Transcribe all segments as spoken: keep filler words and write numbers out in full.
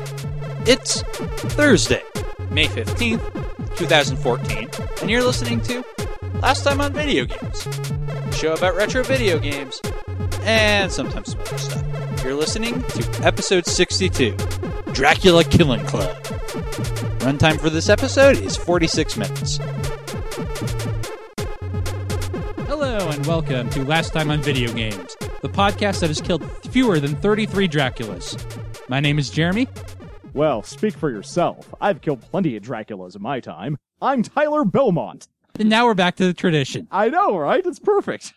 It's Thursday, May fifteenth, twenty fourteen, and you're listening to Last Time on Video Games, a show about retro video games, and sometimes some other stuff. You're listening to episode sixty-two, Dracula Killing Club. Runtime for this episode is forty-six minutes. Hello and welcome to Last Time on Video Games, the podcast that has killed fewer than thirty-three Draculas. My name is Jeremy. Well, speak for yourself. I've killed plenty of Draculas in my time. I'm Tyler Belmont. And now we're back to the tradition. I know, right? It's perfect.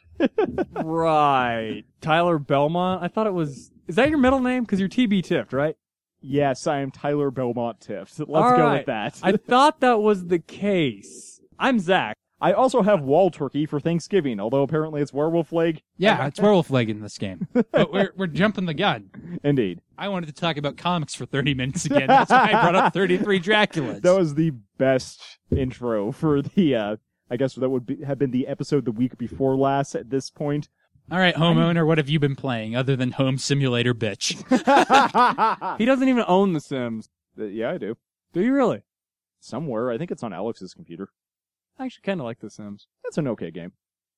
Right. Tyler Belmont? I thought it was... Is that your middle name? Because you're T B Tift, right? Yes, I am Tyler Belmont Tift. Let's All go right. with that. I thought that was the case. I'm Zach. I also have wall turkey for Thanksgiving, although apparently it's werewolf leg. Yeah, it's werewolf leg in this game. But we're we're jumping the gun. Indeed. I wanted to talk about comics for thirty minutes again. That's why I brought up thirty-three Draculas. That was the best intro for the, uh, I guess that would be, have been the episode the week before last at this point. All right, homeowner, what have you been playing other than Home Simulator, bitch? He doesn't even own The Sims. Uh, yeah, I do. Do you really? Somewhere. I think it's on Alex's computer. I actually kind of like The Sims. That's an okay game.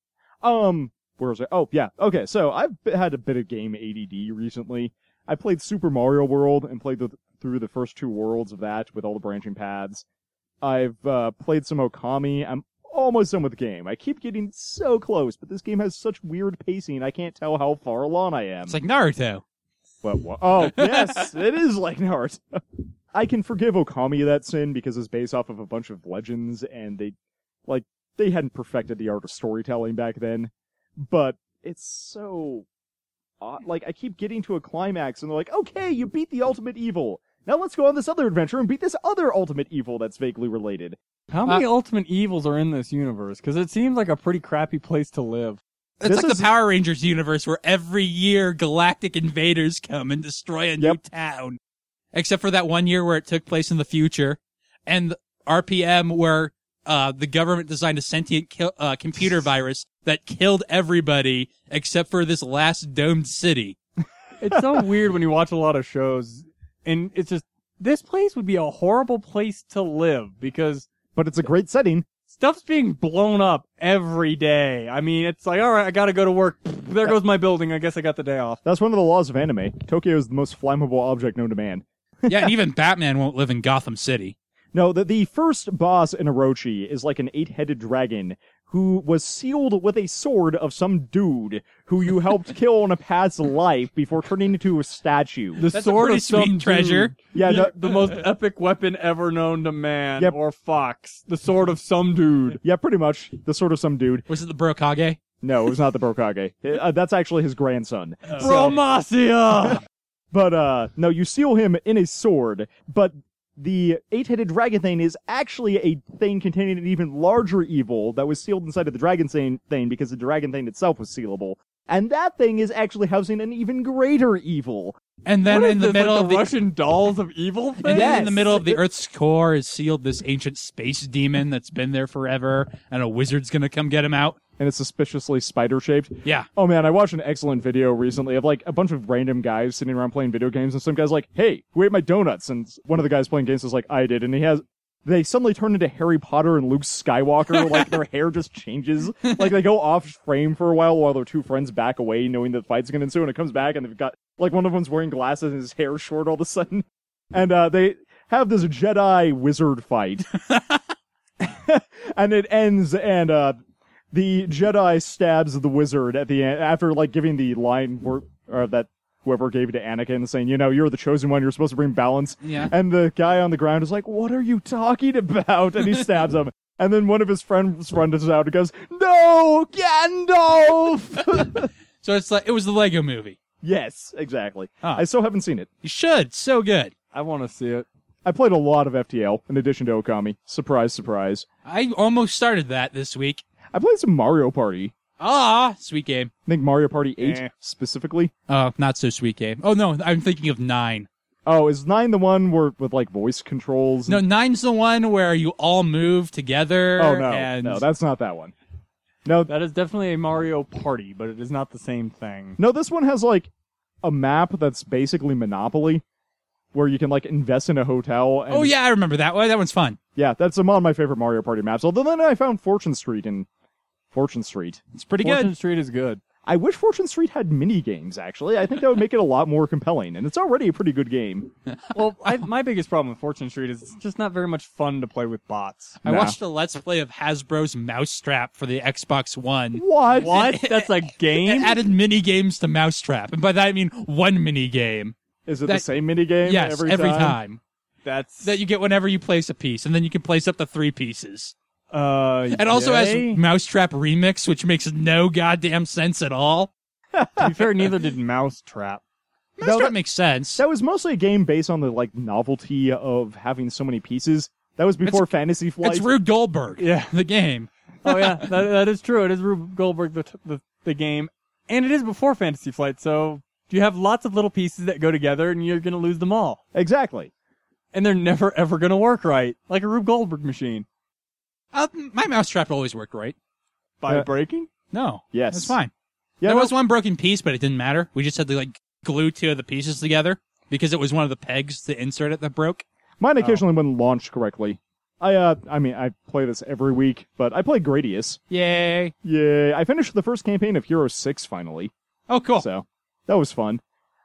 Um, where was I? Oh, yeah. Okay, so I've b- had a bit of game A D D recently. I played Super Mario World and played the, through the first two worlds of that with all the branching paths. I've uh, played some Okami. I'm almost done with the game. I keep getting so close, but this game has such weird pacing, I can't tell how far along I am. It's like Naruto. What, what? Oh, yes, it is like Naruto. I can forgive Okami that sin because it's based off of a bunch of legends, and they, like, they hadn't perfected the art of storytelling back then. But it's so odd. Like, I keep getting to a climax, and they're like, okay, you beat the ultimate evil. Now let's go on this other adventure and beat this other ultimate evil that's vaguely related. How many Uh, ultimate evils are in this universe? Because it seems like a pretty crappy place to live. It's This like is- the Power Rangers universe where every year galactic invaders come and destroy a new Yep. town. Except for that one year where it took place in the future. And R P M where uh, the government designed a sentient ki- uh, computer virus that killed everybody except for this last domed city. It's so weird when you watch a lot of shows, and it's just, this place would be a horrible place to live, because But it's a great setting. stuff's being blown up every day. I mean, it's like, alright, I gotta go to work. There goes my building. I guess I got the day off. That's one of the laws of anime. Tokyo is the most flammable object known to man. Yeah, and even Batman won't live in Gotham City. No, the, the first boss in Orochi is like an eight-headed dragon who was sealed with a sword of some dude who you helped kill in a past life before turning into a statue. The That's a sword pretty of some sweet treasure. dude. Yeah, the, no- the most epic weapon ever known to man Yep. or fox. The sword of some dude. Yeah, pretty much. The sword of some dude. Was it the Brokage? No, it was not the Brokage. Uh, that's actually his grandson. Bromacia! But, uh, no, you seal him in a sword, but the eight-headed dragon thing is actually a thing containing an even larger evil that was sealed inside of the dragon thing thing because the dragon thing itself was sealable. And that thing is actually housing an even greater evil. And then What in is the this, middle like of the the Russian dolls of evil thing? And then in the Yes. middle of the Earth's core is sealed this ancient space demon that's been there forever, and a wizard's gonna come get him out. And it's suspiciously spider-shaped. Yeah. Oh man, I watched an excellent video recently of like a bunch of random guys sitting around playing video games, and some guy's like, hey, who ate my donuts? And one of the guys playing games is like, I did, and he has... They suddenly turn into Harry Potter and Luke Skywalker, like their hair just changes. Like they go off frame for a while while their two friends back away knowing that the fight's gonna ensue, and it comes back and they've got, like one of them's wearing glasses and his hair's short all of a sudden. And uh, they have this Jedi wizard fight. And it ends and uh, the Jedi stabs the wizard at the end, after like giving the line where, or that whoever gave it to Anakin, saying, you know, you're the chosen one, you're supposed to bring balance. Yeah. And the guy on the ground is like, what are you talking about? And he stabs him. And then one of his friends runs out and goes, no, Gandalf! So it's like, it was the Lego movie. Yes, exactly. Ah. I still haven't seen it. You should. So good. I want to see it. I played a lot of F T L in addition to Okami. Surprise, surprise. I almost started that this week. I played some Mario Party. Ah, sweet game. I think Mario Party eight, Eh. specifically. Oh, not so sweet game. Oh, no, I'm thinking of nine. Oh, is nine the one where with like voice controls? No, nine's the one where you all move together. Oh no, and... no, that's not that one. No, That is definitely a Mario Party, but it is not the same thing. no, this one has like a map that's basically Monopoly, where you can like invest in a hotel. And, Oh yeah, I remember that one. That one's fun. yeah, that's one of my favorite Mario Party maps. Although then I found Fortune Street in Fortune Street. It's pretty Fortune good. Street is good. I wish Fortune Street had mini games. Actually, I think that would make it a lot more compelling, and it's already a pretty good game. Well, I, my biggest problem with Fortune Street is it's just not very much fun to play with bots. I Nah. watched a Let's Play of Hasbro's Mousetrap for the Xbox One. What? What? That's a It game? added mini games to Mousetrap, and by that I mean one mini game. Is it That- the same mini game Yes, every, every time? time. That's That you get whenever you place a piece, and then you can place up to three pieces. uh. It also yay? has Mousetrap Remix, which makes no goddamn sense at all. To be fair, neither did Mousetrap. Mousetrap makes sense. That was mostly a game based on the like novelty of having so many pieces. That was before Fantasy Flight. It's Rube Goldberg, Yeah. the game. Oh yeah, that, that is true. It is Rube Goldberg the, the the game, and it is before Fantasy Flight. So you have lots of little pieces that go together, and you're gonna lose them all, Exactly. and they're never ever gonna work right, like a Rube Goldberg machine. Uh, my Mousetrap always worked right. By Uh, breaking? No, Yes. it's fine. Yeah, there no- was one broken piece, but it didn't matter. We just had to like glue two of the pieces together because it was one of the pegs to insert it that broke. Mine occasionally wouldn't launch correctly. I uh, I mean, I play this every week, but I play Gradius. Yay! Yay! I finished the first campaign of Hero Six finally, Oh, cool. so that was fun.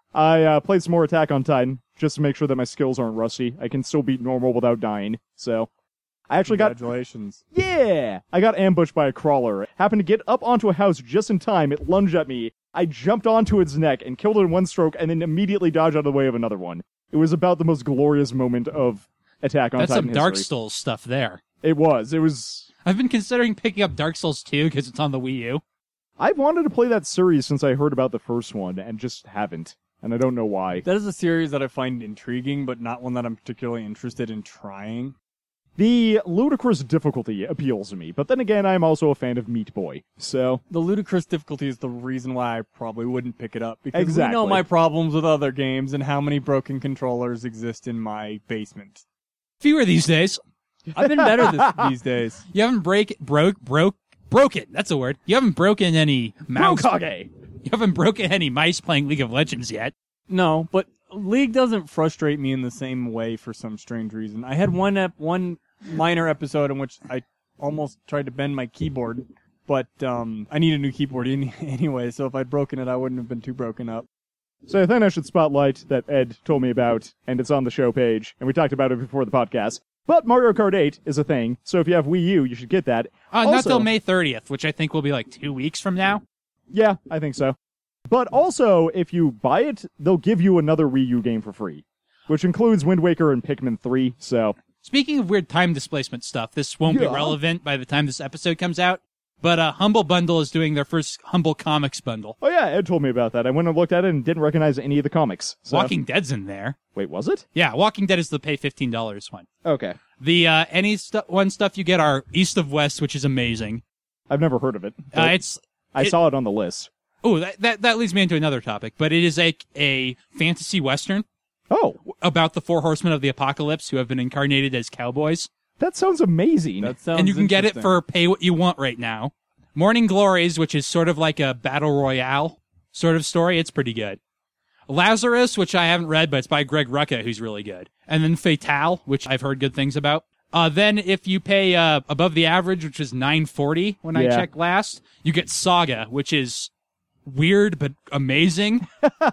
I uh, played some more Attack on Titan just to make sure that my skills aren't rusty. I can still beat normal without dying. So I actually got Congratulations. yeah, I got ambushed by a crawler. Happened to get up onto a house just in time. It lunged at me. I jumped onto its neck and killed it in one stroke, and then immediately dodged out of the way of another one. It was about the most glorious moment of Attack on That's Titan some Dark history. Souls stuff there. It was. It was. I've been considering picking up Dark Souls two because it's on the Wii U. I've wanted to play that series since I heard about the first one, and just haven't. And I don't know why. That is a series that I find intriguing, but not one that I'm particularly interested in trying. The ludicrous difficulty appeals to me, but then again, I'm also a fan of Meat Boy. So, The ludicrous difficulty is the reason why I probably wouldn't pick it up, because we Exactly. know my problems with other games and how many broken controllers exist in my basement. Fewer these days. I've been better this, these days. You haven't break broke broke broken. That's a word. You haven't broken any mouse. Brokage! You haven't broken any mice playing League of Legends yet. No, but League doesn't frustrate me in the same way for some strange reason. I had one ep- one minor episode in which I almost tried to bend my keyboard, but um, I need a new keyboard any- anyway, so if I'd broken it, I wouldn't have been too broken up. So I think I should spotlight that Ed told me about, and it's on the show page, and we talked about it before the podcast. But Mario Kart eight is a thing, so if you have Wii U, you should get that. Uh, not Also- till May thirtieth, which I think will be like two weeks from now. Yeah, I think so. But also, if you buy it, they'll give you another Wii U game for free, which includes Wind Waker and Pikmin three, so... Speaking of weird time displacement stuff, this won't Yeah. be relevant by the time this episode comes out. But uh, Humble Bundle is doing their first Humble Comics bundle. Oh yeah, Ed told me about that. I went and looked at it and didn't recognize any of the comics. So... Walking Dead's in there. Wait, was it? Yeah, Walking Dead is the pay fifteen dollars one. Okay. The uh, any stu- one stuff you get are East of West, which is amazing. I've never heard of it. Uh, but it's I it- saw it on the list. oh that, that that leads me into another topic, but it is a a fantasy western Oh, about the four horsemen of the apocalypse who have been incarnated as cowboys, that sounds amazing. That sounds and you can get it interesting. for pay what you want right now. Morning Glories, which is sort of like a battle royale sort of story, it's pretty good. Lazarus, which I haven't read, but it's by Greg Rucka, who's really good. And then Fatale, which I've heard good things about. Uh, then if you pay uh, above the average, which is nine forty when I Yeah. checked last, you get Saga, which is weird but amazing.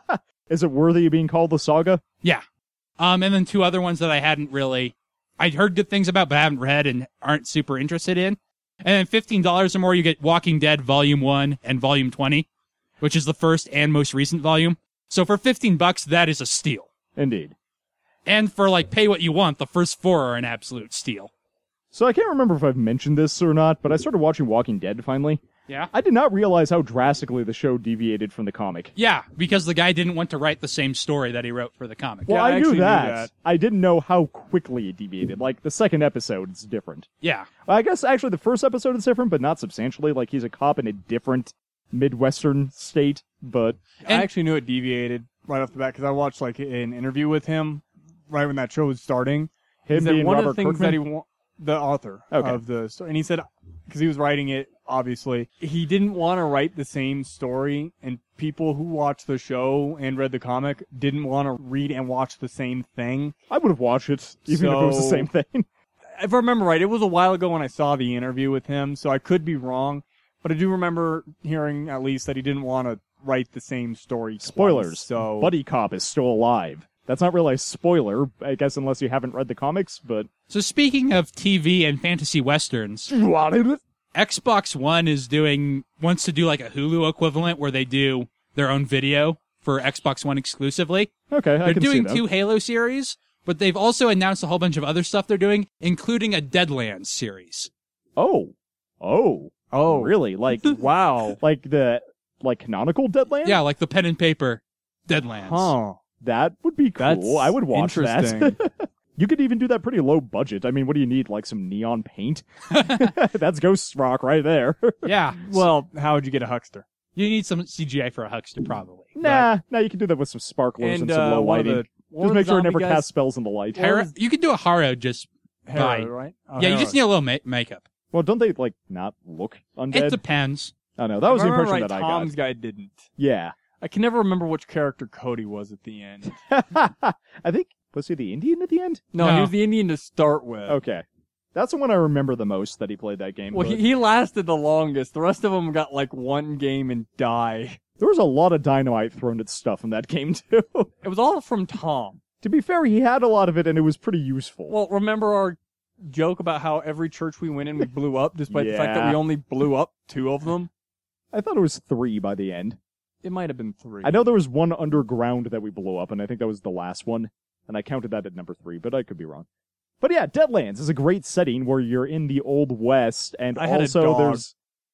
Is it worthy of being called the saga? Yeah. Um, and then two other ones that I hadn't really, I'd heard good things about, but haven't read and aren't super interested in. And then fifteen dollars or more, you get Walking Dead Volume one and Volume twenty, which is the first and most recent volume. So for fifteen bucks, that is a steal. Indeed. And for like pay what you want, the first four are an absolute steal. So I can't remember if I've mentioned this or not, but I started watching Walking Dead finally. Yeah? I did not realize how drastically the show deviated from the comic. Yeah, because the guy didn't want to write the same story that he wrote for the comic. Well, Yeah, I I, knew actually knew that. that. I didn't know how quickly it deviated. Like, the second episode is different. Yeah. I guess actually the first episode is different, but not substantially. Like, he's a cop in a different Midwestern state, but... And- I actually knew it deviated right off the bat because I watched like an interview with him right when that show was starting. Him He said being one Robert of the things Kirkman? that he wa- the author Okay. of the story, and he said because he was writing it, obviously. He didn't want to write the same story, and people who watched the show and read the comic didn't want to read and watch the same thing. I would have watched it, even if it was the So- same thing. If I remember right, it was a while ago when I saw the interview with him, so I could be wrong. But I do remember hearing, at least, that he didn't want to write the same story twice, Spoilers. so... Buddy Cop is still alive. That's not really a spoiler, I guess, unless you haven't read the comics, but... So speaking of T V and fantasy westerns, Xbox One is doing wants to do like a Hulu equivalent where they do their own video for Xbox One exclusively. Okay, I They're can doing see that. two Halo series, but they've also announced a whole bunch of other stuff they're doing, including a Deadlands series. Oh. Oh. Oh, Really? Like, wow. like the, like, canonical Deadlands? Yeah, like the pen and paper Deadlands. Huh. That would be cool. That's I would watch interesting. that. You could even do that pretty low budget. I mean, what do you need? Like some neon paint? That's Ghost Rock right there. Yeah. Well, how would you get a huckster? You need some C G I for a huckster, probably. nah, nah, you can do that with some sparklers and, And, some uh, low one of lighting. the- one Just of make the sure it never zombie guys- casts spells in the light. But Haro- was- you could do a Haro just Hero, Right. right? Oh, yeah, you Hero. just need a little ma- makeup. Well, don't they, like, not look undead? It depends. I don't know. That was If the I remember impression right, that I Tom's got. guy didn't. Yeah. I can never remember which character Cody was at the end. I think, was he the Indian at the end? No, No. he was the Indian to start with. Okay. That's the one I remember the most that he played that game. Well, but he, he lasted the longest. The rest of them got like one game and die. There was a lot of dynamite thrown at stuff in that game, too. It was all from Tom. To be fair, he had a lot of it, and it was pretty useful. Well, remember our joke about how every church we went in we blew up, despite the fact that Yeah. we only blew up two of them? I thought it was three by the end. It might have been three. I know there was one underground that we blew up, and I think that was the last one, and I counted that at number three, but I could be wrong. But yeah, Deadlands is a great setting where you're in the Old West, and I had a also dog. there's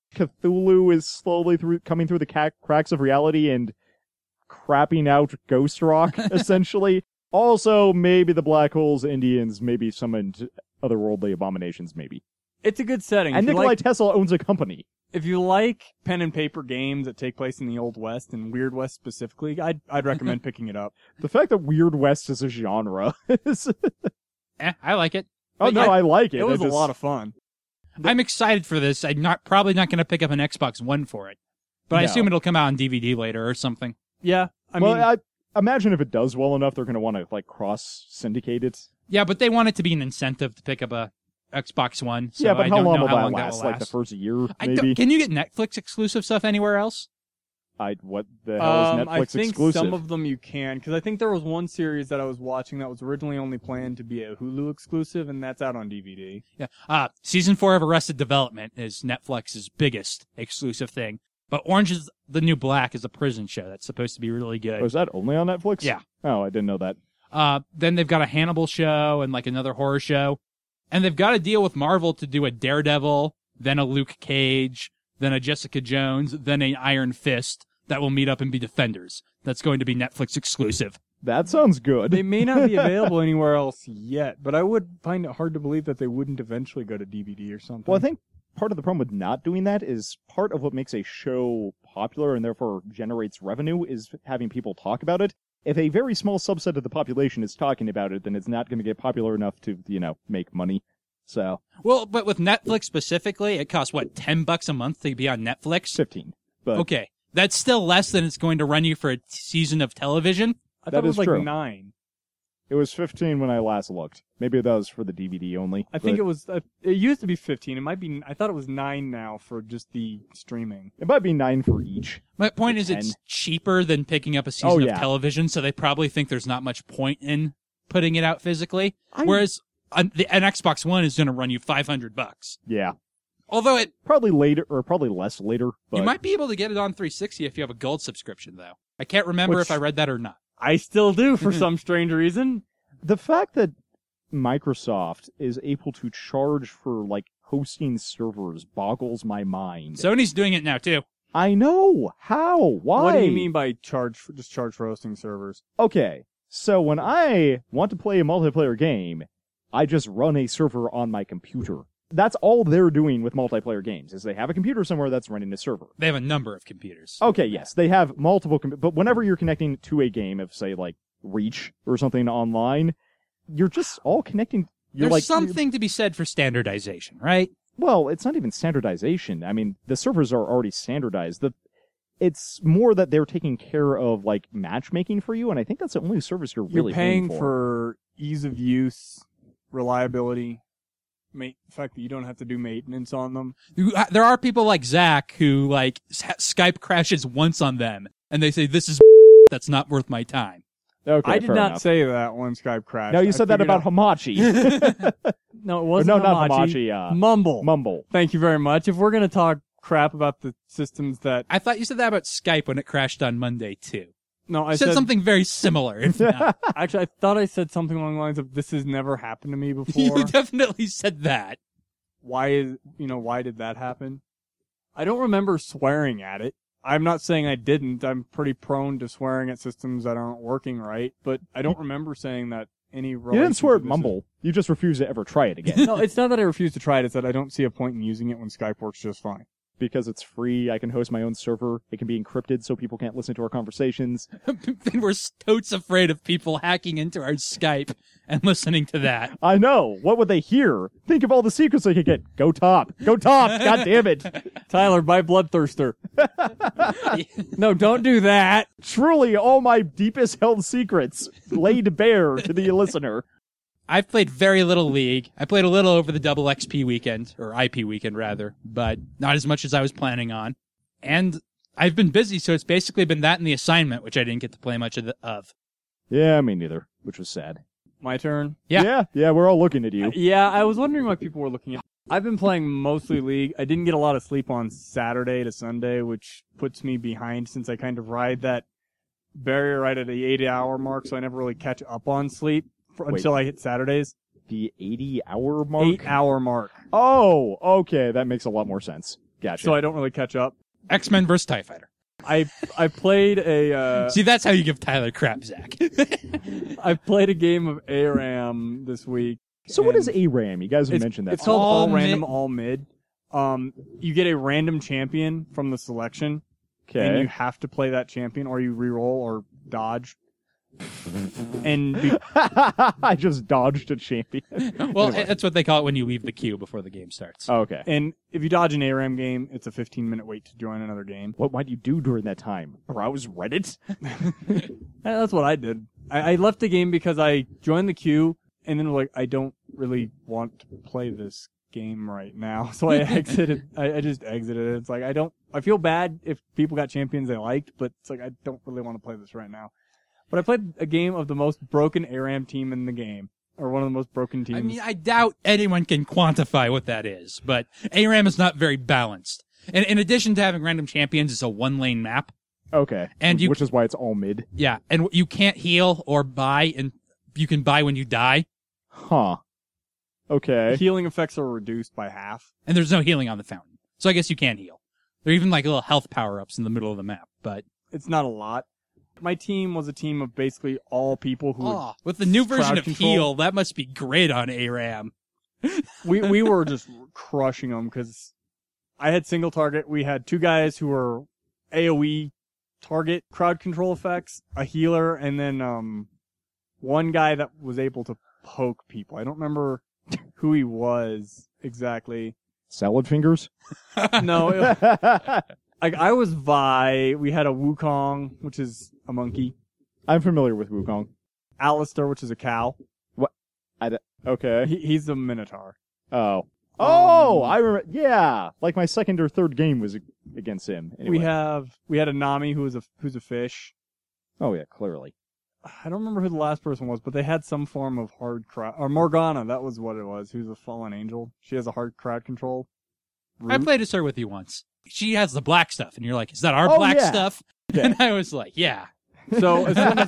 Cthulhu is slowly through coming through the ca- cracks of reality and crapping out Ghost Rock, essentially. Also, maybe the Black Holes Indians, maybe some into otherworldly abominations, maybe. It's a good setting. And if, you Nikolai like, Tesla owns a company. if you like pen and paper games that take place in the Old West and Weird West specifically, I'd I'd recommend picking it up. The fact that Weird West is a genre is... Eh, I like it. oh, But no, yeah, I like it. It was I a just- lot of fun. I'm excited for this. I'm not probably not going to pick up an Xbox One for it, but I No. assume it'll come out on D V D later or something. Yeah, I well, mean, I imagine if it does well enough, they're going to want to like cross syndicate it. Yeah, but they want it to be an incentive to pick up a Xbox One. So yeah, but I how don't long know will how that long last? will Like the first year, I maybe. don't, can you get Netflix exclusive stuff anywhere else? I what the hell is um, Netflix I think exclusive? some of them you can, because I think there was one series that I was watching that was originally only planned to be a Hulu exclusive, and that's out on D V D. Yeah. Uh, season four of Arrested Development is Netflix's biggest exclusive thing. But Orange is the New Black is a prison show that's supposed to be really good. Oh, is that only on Netflix? Yeah. Oh, I didn't know that. Uh, then they've got a Hannibal show and like another horror show. And they've got a deal with Marvel to do a Daredevil, then a Luke Cage, then a Jessica Jones, then an Iron Fist that will meet up and be Defenders. That's going to be Netflix exclusive. That sounds good. They may not be available anywhere else yet, but I would find it hard to believe that they wouldn't eventually go to D V D or something. Well, I think part of the problem with not doing that is part of what makes a show popular and therefore generates revenue is having people talk about it. If a very small subset of the population is talking about it, then it's not going to get popular enough to, you know, make money. So, Well, but with Netflix specifically, it costs what, ten bucks a month to be on Netflix? fifteen. But Okay. That's still less than it's going to run you for a t- season of television. I that thought it is was like true. nine. it was fifteen when I last looked. Maybe that was for the D V D only. I think but it was. Uh, it used to be fifteen. It might be. I thought it was nine now for just the streaming. it might be nine for each. My point Or is it's ten. cheaper than picking up a season Oh, of yeah. television, so they probably think there's not much point in putting it out physically. I- Whereas an, the, an Xbox One is going to run you five hundred bucks. Yeah. Although it, Probably later, or probably less later. But you might be able to get it on three sixty if you have a gold subscription, though. I can't remember Which- if I read that or not. I still do for some strange reason. the fact that Microsoft is able to charge for like hosting servers boggles my mind. Sony's doing it now too. I know how. Why? What do you mean by charge? For, just charge for hosting servers? Okay, so when I want to play a multiplayer game, I just run a server on my computer. That's all they're doing with multiplayer games, is they have a computer somewhere that's running a server. They have a number of computers. Okay, yes, they have multiple, com- but whenever you're connecting to a game of, say, like, Reach or something online, you're just all connecting. You're There's like something to be said for standardization, right? Well, it's not even standardization. I mean, the servers are already standardized. The It's more that they're taking care of, like, matchmaking for you, and I think that's the only service you're really You're paying for. for ease of use, reliability, ma- the fact that you don't have to do maintenance on them. You- uh, There are people like Zach who, like, s- Skype crashes once on them, and they say, this is that's not worth my time. Okay, I did fair not enough. say that when Skype crashed. No, you I said that figured about out- Hamachi. No, it wasn't no, not Hamachi. Hamachi. Uh, Mumble. Mumble. Thank you very much. If we're going to talk crap about the systems that... I thought you said that about Skype when it crashed on Monday, too. No, I I said, said... something very similar, if not. Actually, I thought I said something along the lines of, this has never happened to me before. You definitely said that. Why is... You know, why did that happen? I don't remember swearing at it. I'm not saying I didn't. I'm pretty prone to swearing at systems that aren't working right, but I don't remember saying that any You relation didn't swear to at this Mumble. You just refused to ever try it again. is- No, it's not that I refuse to try it. It's that I don't see a point in using it when Skype works just fine. Because it's free, I can host my own server. It can be encrypted so people can't listen to our conversations. And we're totes afraid of people hacking into our Skype and listening to that. I know. What would they hear? Think of all the secrets they could get. Go top. Go top. God damn it. Tyler, buy Bloodthirster. No, don't do that. Truly, all my deepest held secrets laid bare to the listener. I've played very little League. I played a little over the double X P weekend, or I P weekend rather, but not as much as I was planning on. And I've been busy, so it's basically been that and the assignment, which I didn't get to play much of. The, of. Yeah, me neither, which was sad. My turn. Yeah. yeah, yeah, we're all looking at you. Yeah, I was wondering why people were looking at. I've been playing mostly League. I didn't get a lot of sleep on Saturday to Sunday, which puts me behind since I kind of ride that barrier right at the eighty hour mark, so I never really catch up on sleep for, Wait. until I hit Saturdays. The eighty hour mark? Eight hour mark. Oh, okay, that makes a lot more sense. Gotcha. So I don't really catch up. X-Men versus TIE Fighter. I I played a uh, See, that's how you give Tyler crap, Zach. I played a game of A RAM this week. so what is and A RAM? You guys have it's, mentioned that. It's called All all, random, mid- all mid. Um, you get a random champion from the selection, and Okay. you have to play that champion, or you reroll or dodge. And be- I just dodged a champion. Well, Anyway. that's what they call it when you leave the queue before the game starts. Oh, okay. and if you dodge an A RAM game, it's a fifteen minute wait to join another game. What might you do during that time? Browse Reddit? Eh, That's what I did. I, I left the game because I joined the queue, and then was like, I don't really want to play this game right now. So I exited. I, I just exited it. It's like I don't. I feel bad if people got champions they liked, but it's like I don't really want to play this right now. But I played a game of the most broken A RAM team in the game, or one of the most broken teams. I mean, I doubt anyone can quantify what that is, but A RAM is not very balanced. And in addition to having random champions, it's a one-lane map. Okay. And you- Which is why it's all mid. Yeah, and you can't heal or buy, and you can buy when you die, Huh. Okay. healing effects are reduced by half. and there's no healing on the fountain. So I guess you can heal. There are even like little health power-ups in the middle of the map, but It's not a lot. My team was a team of basically all people who would oh, with the new version crowd of control. heal, that must be great on A RAM. we we were just crushing them because I had single target. We had two guys who were AoE target crowd control effects, a healer, and then um one guy that was able to poke people. I don't remember who he was exactly. Salad fingers? No, it, like I was Vi. We had a Wukong, which is a monkey. I'm familiar with Wukong. Alistair, which is a cow. Okay. He, he's a minotaur. Oh. Oh, Um, I remember. Yeah. Like my second or third game was against him. Anyway. We have we had a Nami who was a who's a fish. Oh, yeah, clearly. I don't remember who the last person was, but they had some form of hard crowd. Or Morgana, that was what it was. Who's a fallen angel. She has a hard crowd control. I route. played as her with you once. She has the black stuff, and you're like, is that our Oh, black yeah. stuff? Yeah. And I was like, yeah. So as soon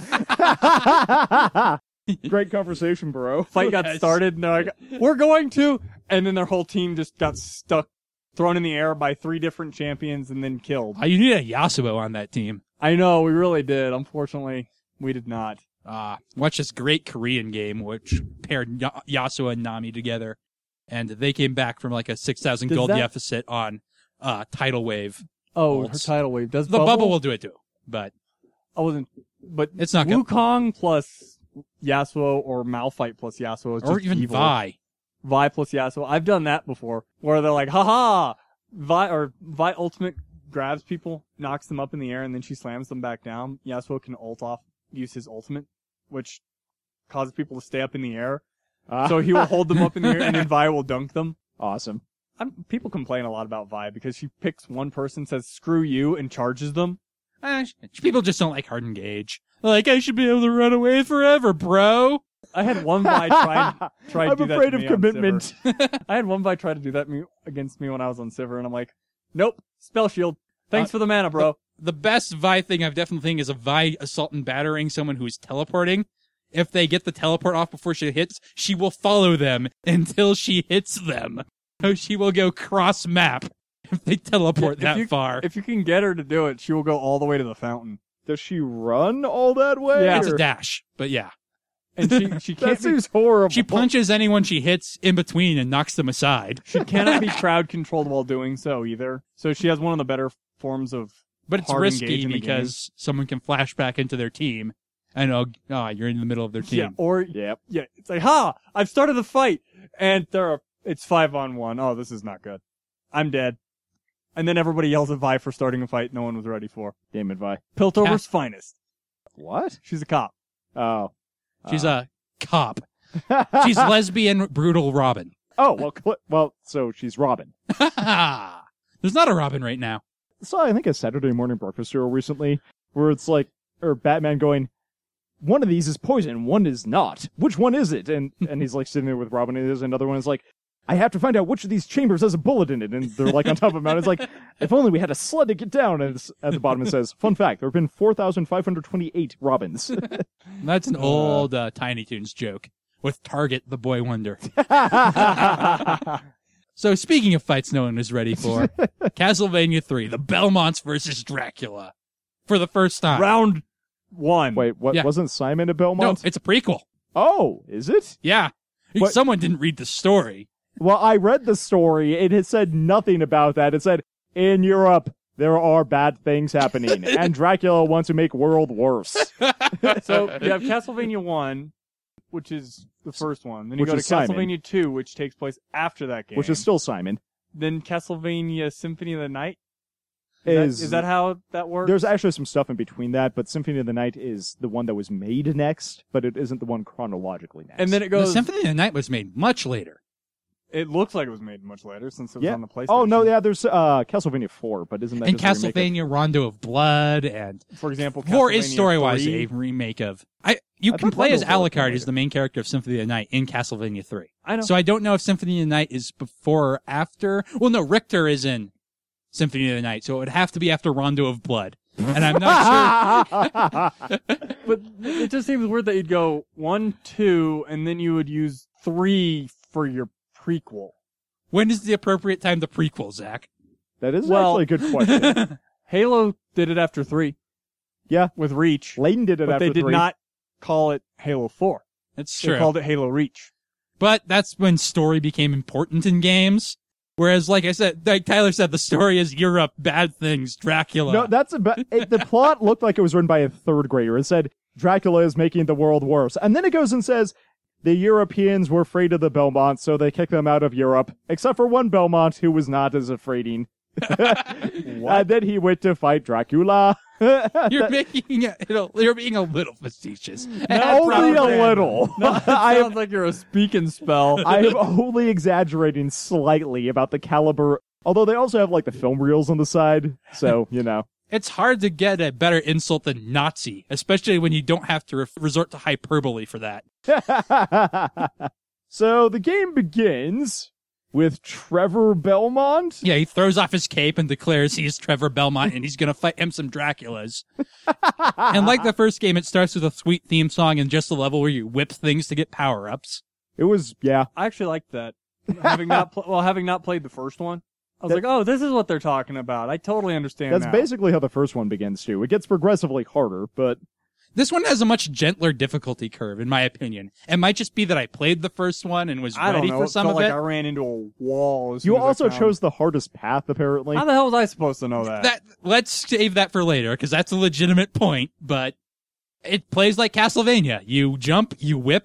as Great conversation, bro. fight got Yes. started, and they're like, we're going to! And then their whole team just got stuck, thrown in the air by three different champions, and then killed. Uh, you need a Yasuo on that team. I know, we really did. Unfortunately, we did not. Uh, watch this great Korean game, which paired y- Yasuo and Nami together. And they came back from like a six thousand Does gold that- deficit on uh, Tidal Wave. Oh, Bolts. her tidal wave. Does The bubble? bubble will do it too, but I wasn't, but it's not good. Wukong plus Yasuo or Malphite plus Yasuo is Or just even evil. Vi. Vi plus Yasuo. I've done that before, where they're like, haha, Vi, or Vi ultimate grabs people, knocks them up in the air, and then she slams them back down. Yasuo can ult off, use his ultimate, which causes people to stay up in the air. Ah. So he will hold them up in the air, and then Vi will dunk them. Awesome. I'm, people complain a lot about Vi because she picks one person, says screw you, and charges them. Eh, people just don't like hard engage. Like, I should be able to run away forever, bro. I had one Vi try try to I'm do that afraid to of me on commitment. Sivir. I had one Vi try to do that me, against me when I was on Sivir, and I'm like, nope, spell shield. Thanks Uh, for the mana, bro. The best Vi thing I've definitely seen is a Vi assault and battering someone who's teleporting. If they get the teleport off before she hits, she will follow them until she hits them. So she will go cross map if they teleport If that you- far. If you can get her to do it, she will go all the way to the fountain. Does she run all that way? Yeah. It's or- a dash, but yeah. And she, she That can't be, seems horrible. She punches anyone she hits in between and knocks them aside. she cannot be crowd controlled while doing so either. So she has one of the better forms of But it's hard engage risky in the because someone can flash back into their team and oh, oh, you're in the middle of their team. yeah, or Yep. yeah, it's like, ha, I've started the fight, and there are, it's five on one. Oh, this is not good. I'm dead. And then everybody yells at Vi for starting a fight no one was ready for. Damn it, Vi. Piltover's finest. What? She's a cop. Oh. She's Uh. a cop. She's lesbian, brutal Robin. Oh, well, cl- well, so she's Robin. There's not a Robin right now. Saw, I think, a Saturday morning breakfast show recently where it's like, or Batman going, one of these is poison, one is not. Which one is it? And and he's like sitting there with Robin, and there's another one is like, I have to find out which of these chambers has a bullet in it. And they're like on top of a mountain. It's like, if only we had a sled to get down. And it's, at the bottom it says, fun fact, there have been four thousand five hundred twenty-eight Robins. That's an old uh, Tiny Toons joke with Target the Boy Wonder. So speaking of fights no one is ready for, Castlevania three, the Belmonts versus Dracula. For the first time. Round one. Wait, what? Yeah. Wasn't Simon a No, Belmont? it's a prequel. Oh, is it? Yeah. What- Someone didn't read the story. Well, I read the story. It had said nothing about that. It said, in Europe, there are bad things happening, and Dracula wants to make world worse. So you have Castlevania one, which is the first one. Then you Which go to is Simon. Castlevania two, which takes place after that game. Which is still Simon. Then Castlevania Symphony of the Night. Is, Is, that, is that how that works? There's actually some stuff in between that, but Symphony of the Night is the one that was made next, but it isn't the one chronologically next. And then it The goes. Symphony of the Night was made much later. It looks like it was made much later since it was yeah. on the PlayStation. Oh no, yeah, there's uh Castlevania four, but isn't that And just a remake of- Castlevania Rondo of Blood and For example, four is Castlevania story-wise three. a remake of... I You I can thought play as Rondo was Alucard, later. who's the main character of Symphony of the Night in Castlevania three. I know. So I don't know if Symphony of the Night is before or after. Well, no, Richter is in Symphony of the Night, so it would have to be after Rondo of Blood. And I'm not sure. But it just seems weird that you'd go one, two, and then you would use three for your prequel. When is the appropriate time to prequel, Zach? That is Well- actually a good question. Halo did it after three. Yeah. With Reach. Layton did it But after they did three. not call it Halo four. That's They true. called it Halo Reach. But that's when story became important in games. Whereas, like I said, like Tyler said, the story is Europe, bad things, Dracula. No, that's about it, the plot looked like it was written by a third grader. It said Dracula is making the world worse, and then it goes and says the Europeans were afraid of the Belmonts, so they kicked them out of Europe, except for one Belmont who was not as afraiding. And then he went to fight Dracula. You're making it, you're being a little facetious. only propaganda. a little. That I am, sounds like you're a speak and spell. I am only exaggerating slightly about the caliber. Although they also have like the film reels on the side, so you know. It's hard to get a better insult than Nazi, especially when you don't have to re- resort to hyperbole for that. So the game begins with Trevor Belmont. Yeah, he throws off his cape and declares he's Trevor Belmont and he's gonna fight him some Draculas. And like the first game, it starts with a sweet theme song and just a level where you whip things to get power-ups. It was, yeah. I actually liked that. having not pl- well, having not played the first one, I was That- like, oh, this is what they're talking about. I totally understand That's now. basically how the first one begins too. It gets progressively harder, but This one has a much gentler difficulty curve, in my opinion. It might just be that I played the first one and was I don't ready know. for It some felt of like it. I ran into a wall. As soon you as I also found- chose the hardest path, apparently. How the hell was I supposed to know that? That let's save that for later because that's a legitimate point. But it plays like Castlevania. You jump, you whip,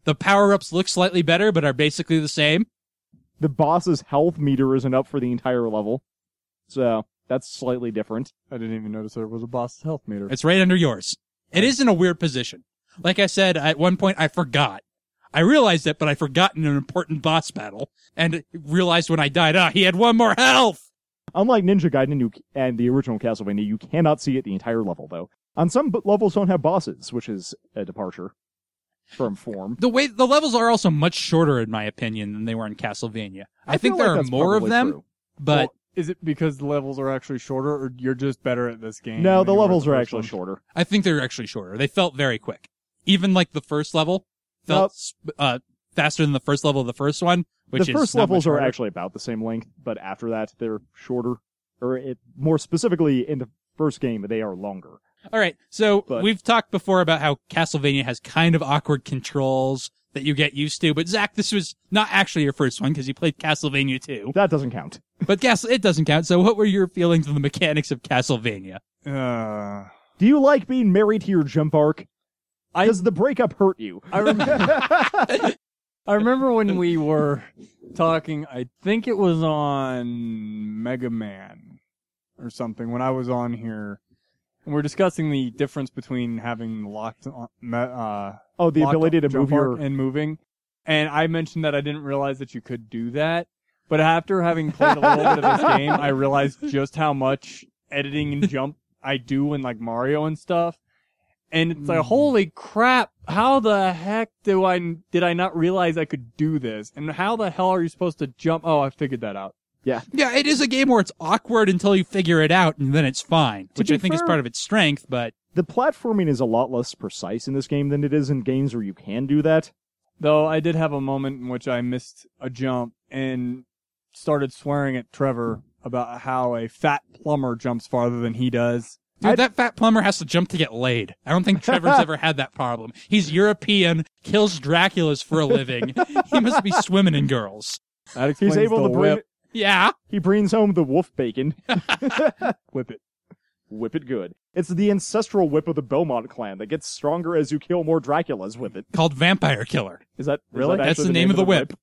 The power-ups look slightly better, but are basically the same. The boss's health meter isn't up for the entire level. So, that's slightly different. I didn't even notice there was a boss health meter. It's right under yours. It is in a weird position. Like I said, at one point I forgot. I realized it, but I forgot in an important boss battle. And realized when I died, ah, he had one more health! Unlike Ninja Gaiden you, and the original Castlevania, you cannot see it the entire level, though. On some b- levels don't have bosses, which is a departure from form. The way the levels are also much shorter, in my opinion, than they were in Castlevania. I, I think feel there like are that's more of probably them, true. but Well, is it because the levels are actually shorter, or you're just better at this game? No, than the you were at levels the are first actually one? shorter. I think they're actually shorter. They felt very quick. Even like the first level felt Nope. uh, faster than the first level of the first one, which The is first not levels much are harder. actually about the same length, but after that, they're shorter. Or it, more specifically, in the first game, they are longer. All right, so But- we've talked before about how Castlevania has kind of awkward controls that you get used to, but Zach, this was not actually your first one because you played Castlevania two. That doesn't count. But Cas- it doesn't count, so what were your feelings on the mechanics of Castlevania? Uh, Do you like being married to your jump arc? I- Does the breakup hurt you? I remember. I remember when we were talking. I think it was on Mega Man or something. When I was on here, and we're discussing the difference between having locked on, me- uh, Oh, the locked ability to jump move arc your... and moving. And I mentioned that I didn't realize that you could do that. But after having played a little bit of this game, I realized just how much editing and jump I do in like Mario and stuff. And it's like, holy crap, how the heck do I, did I not realize I could do this? And how the hell are you supposed to jump? Oh, I figured that out. Yeah. Yeah, it is a game where it's awkward until you figure it out, and then it's fine, which be I think is fair- part of its strength, but The platforming is a lot less precise in this game than it is in games where you can do that. Though I did have a moment in which I missed a jump and started swearing at Trevor about how a fat plumber jumps farther than he does. dude, I- that fat plumber has to jump to get laid. I don't think Trevor's ever had that problem. He's European, kills Draculas for a living. He must be swimming in girls. That explains He's able the to bring... whip. Yeah. He brings home the wolf bacon. Whip it. Whip it good. It's the ancestral whip of the Belmont clan that gets stronger as you kill more Draculas with it. Called Vampire Killer. Is that is Really? that That's actually the name of the whip.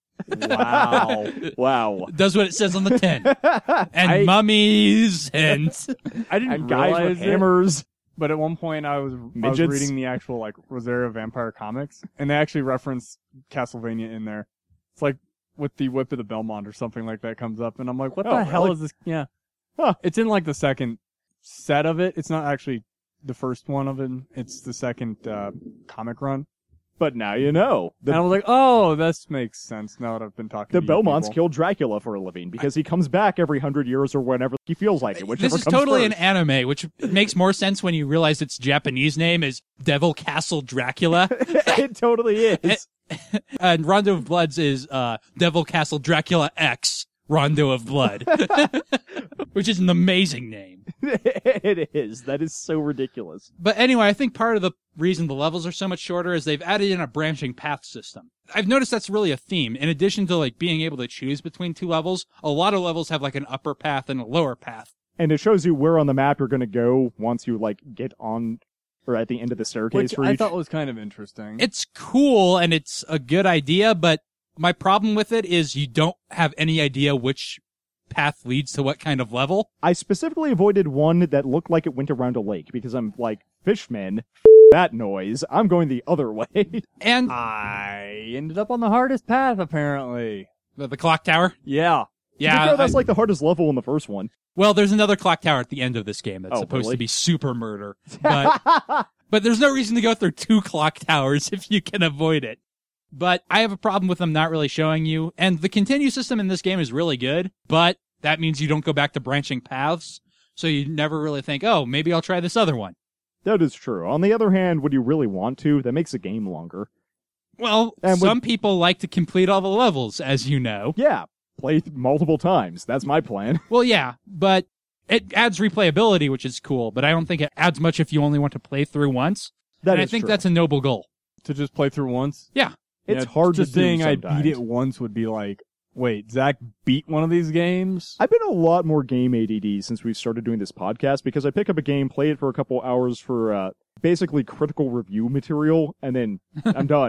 Wow. Wow. Does what it says on the tin. And I- mummies and I didn't And guys realize with it, hammers. but at one point I was, I was Midgets. reading the actual like Rosario Vampire comics, and they actually reference Castlevania in there. It's like with the Whip of the Belmont or something like that comes up, and I'm like, what Oh, the hell really? is this? Yeah, Huh. It's in like the second set of it. It's not actually the first one of it. It's the second uh, comic run. But now you know. and I The, was like, oh, this makes sense now that I've been talking the to you Belmonts people. killed Dracula for a living because he comes back every hundred years or whenever he feels like it. Whichever this is comes totally first. an anime, which makes more sense when you realize its Japanese name is Devil Castle Dracula. It totally is. And Rondo of Bloods is uh, Devil Castle Dracula X Rondo of Blood, which is an amazing name. It is. That is so ridiculous. But anyway, I think part of the reason the levels are so much shorter is they've added in a branching path system. I've noticed that's really a theme. In addition to like being able to choose between two levels, a lot of levels have like an upper path and a lower path. And it shows you where on the map you're going to go once you like get on or at the end of the staircase Which for I each. thought was kind of interesting. It's cool and it's a good idea, but my problem with it is you don't have any idea which path leads to what kind of level. I specifically avoided one that looked like it went around a lake because I'm like, fishmen, that noise. I'm going the other way. And I ended up on the hardest path, apparently. the, the clock tower. Yeah. Yeah. To be fair, that's I- like the hardest level in the first one. well, there's another clock tower at the end of this game that's Oh, supposed really? to be super murder. But But there's no reason to go through two clock towers if you can avoid it. But I have a problem with them not really showing you. And the continue system in this game is really good, but that means you don't go back to branching paths. So you never really think, oh, maybe I'll try this other one. That is true. On the other hand, would you really want to? That makes the game longer. Well, And with- some people like to complete all the levels, as you know. Yeah, play th- multiple times. That's my plan. Well, yeah, but it adds replayability, which is cool, but I don't think it adds much if you only want to play through once. That and is I think true. that's a noble goal. To just play through once. Yeah. It's Yeah, hard just to do saying I sometimes. beat it once would be like, wait, Zach beat one of these games? I've been a lot more game A D D since we started doing this podcast because I pick up a game, play it for a couple hours for uh, basically critical review material, and then I'm done.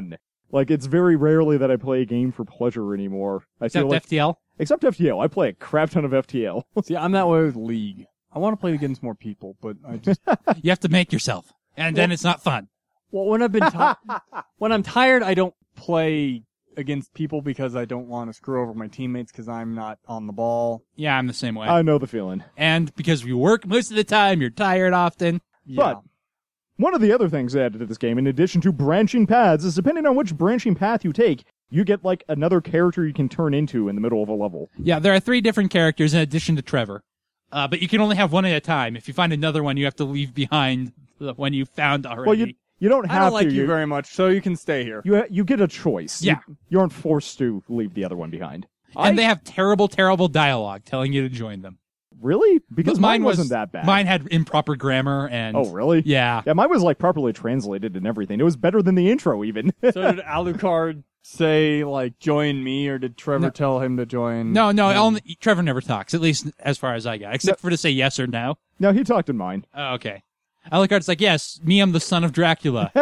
Like, it's very rarely that I play a game for pleasure anymore. I Except feel like, F T L. except F T L. I play a crap ton of F T L. See, I'm that way with League. I want to play against more people, but I just You have to make yourself, and then it's not fun. well when I've been ti- when I'm tired, I don't play against people because I don't want to screw over my teammates because I'm not on the ball. Yeah, I'm the same way. I know the feeling. And because we work most of the time, you're tired often. Yeah. But one of the other things added to this game, in addition to branching paths, is depending on which branching path you take, you get, like, another character you can turn into in the middle of a level. Yeah, there are three different characters in addition to Trevor. Uh, but you can only have one at a time. If you find another one, you have to leave behind the one you found already. Well, you you don't I have don't like to. you very much, so you can stay here. You, ha- you get a choice. Yeah. You, you aren't forced to leave the other one behind. and I- they have terrible, terrible dialogue telling you to join them. Really? Because mine, was, wasn't that bad. Mine had improper grammar and... Oh, really? Yeah. Yeah, mine was, like, properly translated and everything. It was better than the intro, even. So did Alucard say, like, join me, or did Trevor No. tell him to join? No, no, him? only, Trevor never talks, at least as far as I got, except for to say yes or no. No, he talked in mine. Oh, okay. Alucard's like, yes, me, I'm the son of Dracula.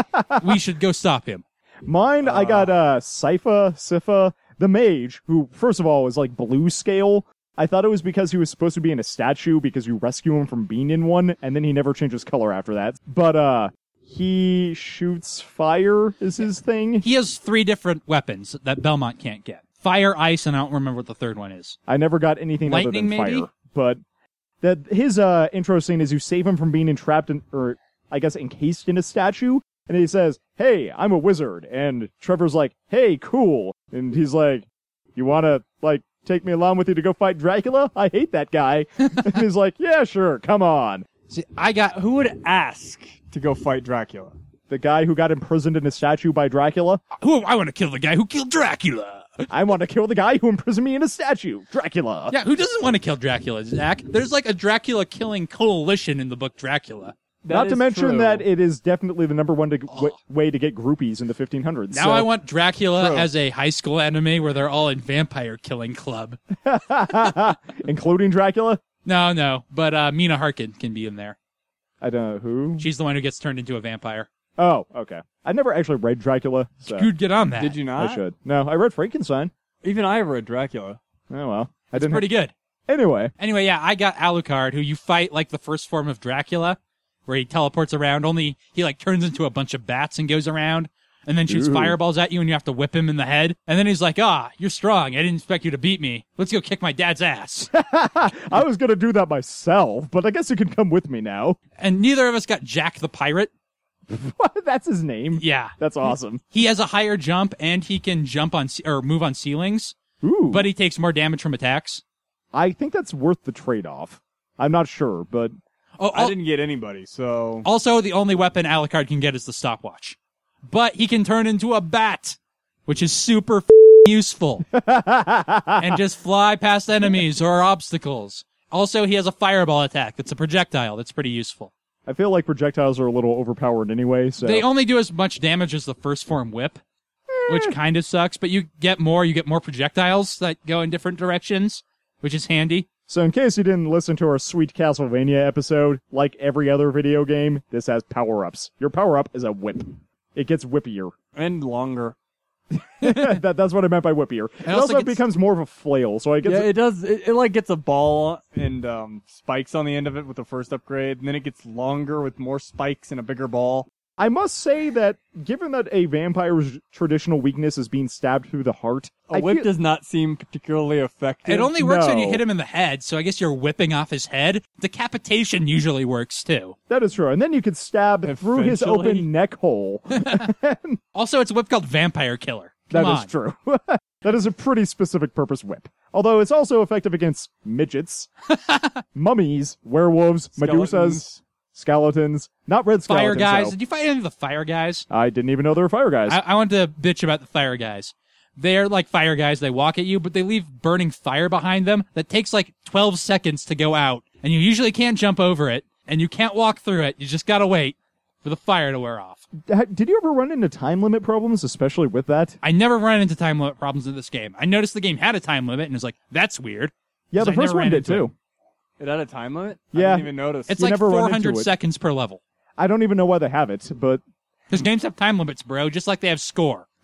We should go stop him. Mine, I got uh, Sypha, Sypha, the mage, who, first of all, was, like, blue scale. I thought it was because he was supposed to be in a statue because you rescue him from being in one, and then he never changes color after that. But, uh, he shoots fire is his thing. He has three different weapons that Belmont can't get. Fire, ice, and I don't remember what the third one is. I never got anything Lightning, other than maybe? fire. But that his uh, intro scene is you save him from being entrapped in, or I guess encased in a statue, and he says, "Hey, I'm a wizard," and Trevor's like, "Hey, cool," and he's like, "You wanna like take me along with you to go fight Dracula? I hate that guy." And he's like, "Yeah, sure, come on." See, I got... Who would ask to go fight Dracula? The guy who got imprisoned in a statue by Dracula. Who, I want to kill the guy who killed Dracula. I want to kill the guy who imprisoned me in a statue, Dracula. Yeah, who doesn't want to kill Dracula, Zach? There's like a Dracula killing coalition in the book Dracula. That Not to is mention true. that it is definitely the number one to, w- way to get groupies in the fifteen hundreds. Now so- I want Dracula True. as a high school anime where they're all in vampire killing club. including Dracula. No, no, but uh, Mina Harkin can be in there. I don't know who. She's the one who gets turned into a vampire. Oh, okay. I never actually read Dracula, so You'd get on that. Did you not? I should. No, I read Frankenstein. Even I read Dracula. Oh well, I It's didn't. pretty good. Anyway, Anyway, yeah, I got Alucard, who you fight like the first form of Dracula, where he teleports around, only he like turns into a bunch of bats and goes around, and then shoots Ooh. fireballs at you, and you have to whip him in the head. And then he's like, ah, you're strong. I didn't expect you to beat me. Let's go kick my dad's ass. I was gonna do that myself, but I guess you can come with me now. And neither of us got Jack the Pirate. What? That's his name. Yeah. That's awesome. He has a higher jump, and he can jump on, ce- or move on ceilings, Ooh, but he takes more damage from attacks. I think that's worth the trade-off. I'm not sure, but Oh, I al- didn't get anybody, so also, the only weapon Alucard can get is the stopwatch. But he can turn into a bat, which is super f- useful. And just fly past enemies or obstacles. Also, he has a fireball attack that's a projectile that's pretty useful. I feel like projectiles are a little overpowered anyway. So They only do as much damage as the first form whip, which kind of sucks, but you get more, you get more projectiles that go in different directions, which is handy. So in case you didn't listen to our sweet Castlevania episode, like every other video game, this has power-ups. Your power-up is a whip. It gets whippier. and longer. that, that's what I meant by whippier. It also also, gets- becomes more of a flail, so I guess Yeah, it does. It, it like gets a ball and um, spikes on the end of it with the first upgrade, and then it gets longer with more spikes and a bigger ball. I must say that, given that a vampire's traditional weakness is being stabbed through the heart, A I whip feel- does not seem particularly effective. It only works when you No. hit him in the head, so I guess you're whipping off his head. Decapitation usually works too. that is true. And then you could stab through his Eventually. open neck hole. Also, it's a whip called Vampire Killer. That Come is on. true. That is a pretty specific purpose whip. Although it's also effective against midgets, mummies, werewolves, medusas, skeletons. Not red Fire skeletons, guys. though. Did you fight any of the fire guys? I didn't even know there were fire guys. I, I want to bitch about the fire guys. They're like fire guys. They walk at you, but they leave burning fire behind them that takes like twelve seconds to go out. And you usually can't jump over it, and you can't walk through it. You just gotta wait for the fire to wear off. Ha- Did you ever run into time limit problems, especially with that? I never run into time limit problems in this game. I noticed the game had a time limit, and was like, that's weird. Yeah, 'Cause the I first never one ran did into it. too. It had a time limit? Yeah. I didn't even notice. It's You like never run into four hundred it. seconds per level. I don't even know why they have it, but Because games have time limits, bro, just like they have score.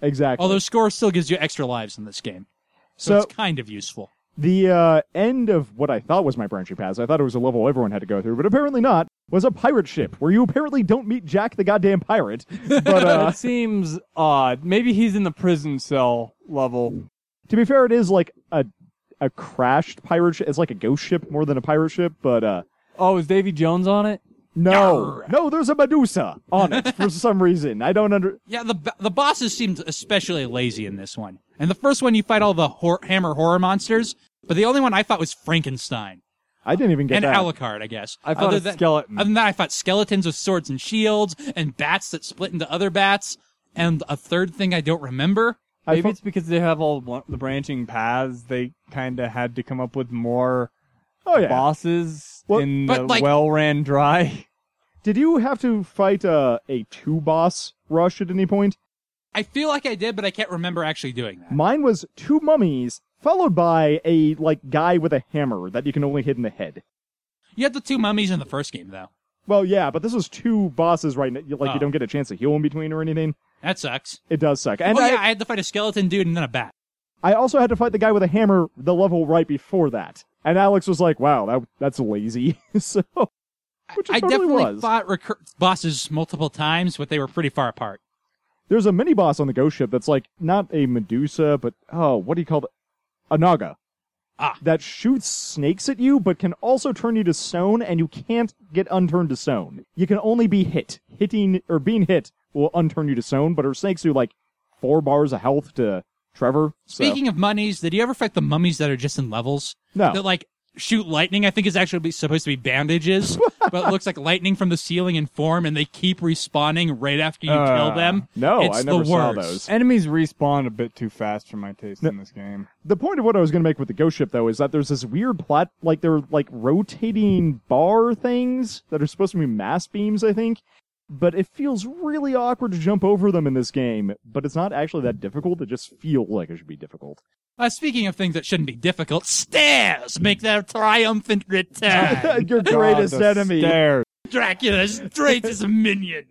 Exactly. Although score still gives you extra lives in this game. So- So, it's kind of useful. The uh, end of what I thought was my branching paths, I thought it was a level everyone had to go through, but apparently not, was a pirate ship, where you apparently don't meet Jack the goddamn pirate. But uh, It seems odd. Maybe he's in the prison cell level. to be fair, it is like a a crashed pirate ship. It's like a ghost ship more than a pirate ship, but uh, Oh, is Davy Jones on it? no. No, there's a Medusa on it for some reason. I don't under... Yeah, the the bosses seemed especially lazy in this one. And the first one, you fight all the hor- hammer horror monsters, but the only one I fought was Frankenstein. I didn't even get And that. Alucard, I guess. I fought Other a than- skeleton. Other than that, I fought skeletons with swords and shields, and bats that split into other bats, and a third thing I don't remember. I Maybe fo- it's because they have all bl- the branching paths. They kind of had to come up with more Oh, yeah. bosses Well, in but, the like- well ran dry. Did you have to fight uh, a two-boss rush at any point? I feel like I did, but I can't remember actually doing that. Mine was two mummies, followed by a, like, guy with a hammer that you can only hit in the head. You had the two mummies in the first game, though. Well, yeah, but this was two bosses right now. Like, Oh. you don't get a chance to heal in between or anything. That sucks. It does suck. And oh, I, yeah, I had to fight a skeleton dude and then a bat. I also had to fight the guy with a hammer the level right before that. And Alex was like, wow, that that's lazy. so, which it I totally definitely was. fought recur- bosses multiple times, but they were pretty far apart. There's a mini-boss on the ghost ship that's like, not a Medusa, but, oh, what do you call it? A Naga. Ah. That shoots snakes at you, but can also turn you to stone, and you can't get unturned to stone. You can only be hit. Hitting, or being hit will unturn you to stone, but her snakes do like four bars of health to Trevor. So. Speaking of mummies, did you ever fight the mummies that are just in levels? No. That, like, shoot lightning, I think is actually be- supposed to be bandages, but it looks like lightning from the ceiling in form, and they keep respawning right after you Uh, kill them. No, it's I never the saw worst. those. Enemies respawn a bit too fast for my taste in this game. The point of what I was going to make with the ghost ship, though, is that there's this weird plat, like they're like rotating bar things that are supposed to be mass beams, I think. But it feels really awkward to jump over them in this game. But it's not actually that difficult. It just feels like it should be difficult. Uh, speaking of things that shouldn't be difficult, stairs make their triumphant return. Your greatest God, the enemy. stairs. Dracula straight as a minion.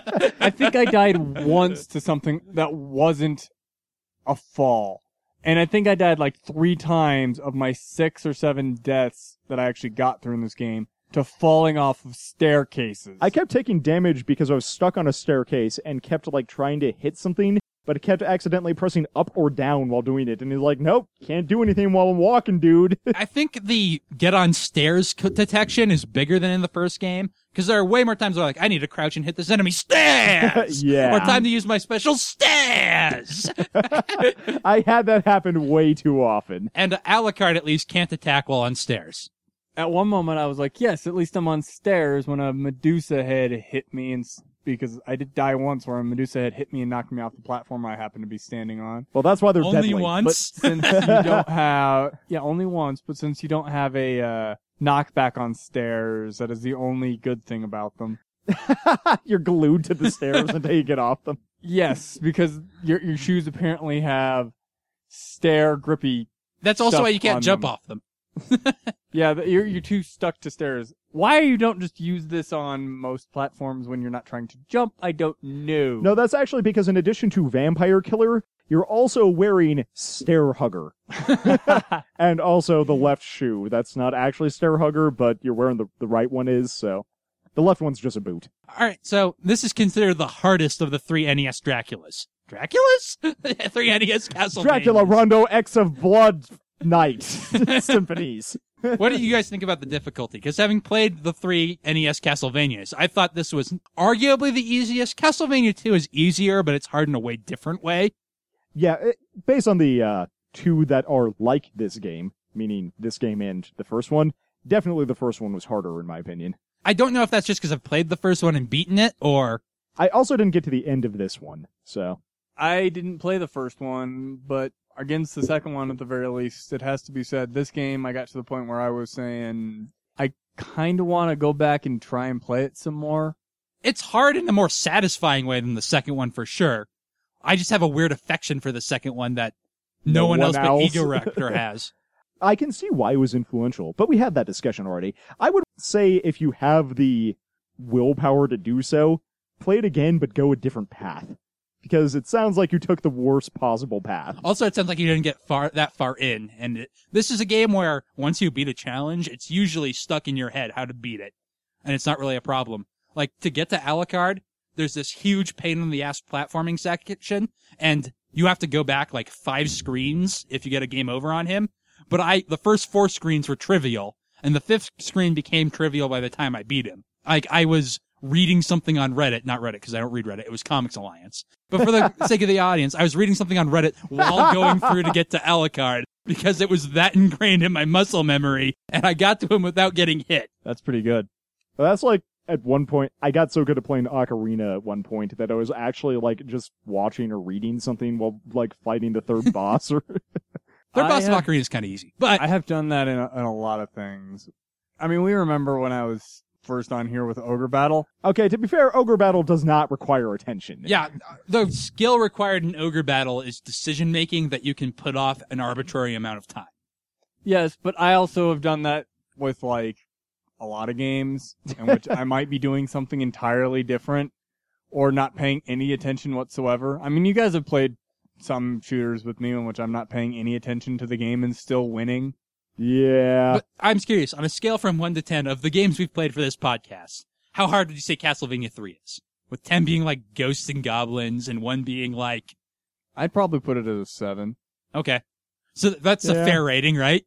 I think I died once to something that wasn't a fall. And I think I died like three times of my six or seven deaths that I actually got through in this game to falling off of staircases. I kept taking damage because I was stuck on a staircase and kept like trying to hit something, but it kept accidentally pressing up or down while doing it. And he's like, nope, can't do anything while I'm walking, dude. I think the get on stairs co- detection is bigger than in the first game, because there are way more times where like, I need to crouch and hit this enemy stairs! Yeah. Or time to use my special stairs! I had that happen way too often. And Alucard at least can't attack while on stairs. At one moment I was like, yes, at least I'm on stairs when a Medusa head hit me, and s- because I did die once where a Medusa head hit me and knocked me off the platform I happened to be standing on. Well, that's why they're Only deadly. once? Since you don't have, yeah, only once, but since you don't have a uh, knockback on stairs, that is the only good thing about them. But you're glued to the stairs until you get off them. Yes, because your your shoes apparently have stair grippy. That's also Stuff why you can't on jump them. off them. Yeah, the, you're you're too stuck to stairs. Why you don't just use this on most platforms when you're not trying to jump? I don't know. No, that's actually because in addition to Vampire Killer, you're also wearing Stair Hugger. And also the left shoe. That's not actually Stair Hugger, but you're wearing the, the right one is, so. The left one's just a boot. Alright, so this is considered the hardest of the three N E S Draculas. Draculas? three N E S Castlevania. Dracula Rondo X of Blood Night Symphonies. What do you guys think about the difficulty? Because having played the three N E S Castlevanias, I thought this was arguably the easiest. Castlevania two is easier, but it's hard in a way different way. Yeah, it, based on the uh, two that are like this game, meaning this game and the first one, definitely the first one was harder in my opinion. I don't know if that's just because I've played the first one and beaten it, or I also didn't get to the end of this one, so. I didn't play the first one, but against the second one at the very least, it has to be said, this game I got to the point where I was saying, I kind of want to go back and try and play it some more. it's hard in a more satisfying way than the second one for sure. I just have a weird affection for the second one that no, No one, one else, else. but Ego Rector has. I can see why it was influential, but we had that discussion already. I would say if you have the willpower to do so, play it again, but go a different path. because it sounds like you took the worst possible path. Also, it sounds like you didn't get far that far in, and it, this is a game where once you beat a challenge, it's usually stuck in your head how to beat it, and it's not really a problem. Like, to get to Alucard, there's this huge pain in the ass platforming section, and you have to go back like five screens if you get a game over on him. But I, the first four screens were trivial, and the fifth screen became trivial by the time I beat him. Like, I was reading something on Reddit, not Reddit because I don't read Reddit, it was Comics Alliance. But for the sake of the audience, I was reading something on Reddit while going through to get to Alucard because it was that ingrained in my muscle memory, and I got to him without getting hit. That's pretty good. Well, that's like, at one point, I got so good at playing Ocarina at one point that I was actually, like, just watching or reading something while, like, fighting the third boss. Or Third boss have, of Ocarina is kind of easy, but I have done that in a, in a lot of things. I mean, we remember when I was first on here with Ogre Battle. Okay, to be fair, Ogre Battle does not require attention. yeah, the skill required in Ogre Battle is decision making that you can put off an arbitrary amount of time. Yes, but I also have done that with, like, a lot of games in which I might be doing something entirely different or not paying any attention whatsoever. I mean, you guys have played some shooters with me in which I'm not paying any attention to the game and still winning. Yeah. But I'm curious, on a scale from one to ten of the games we've played for this podcast, how hard would you say Castlevania three is? With ten being like ghosts and goblins and one being like... I'd probably put it as a seven. Okay. So that's Yeah. a fair rating, right?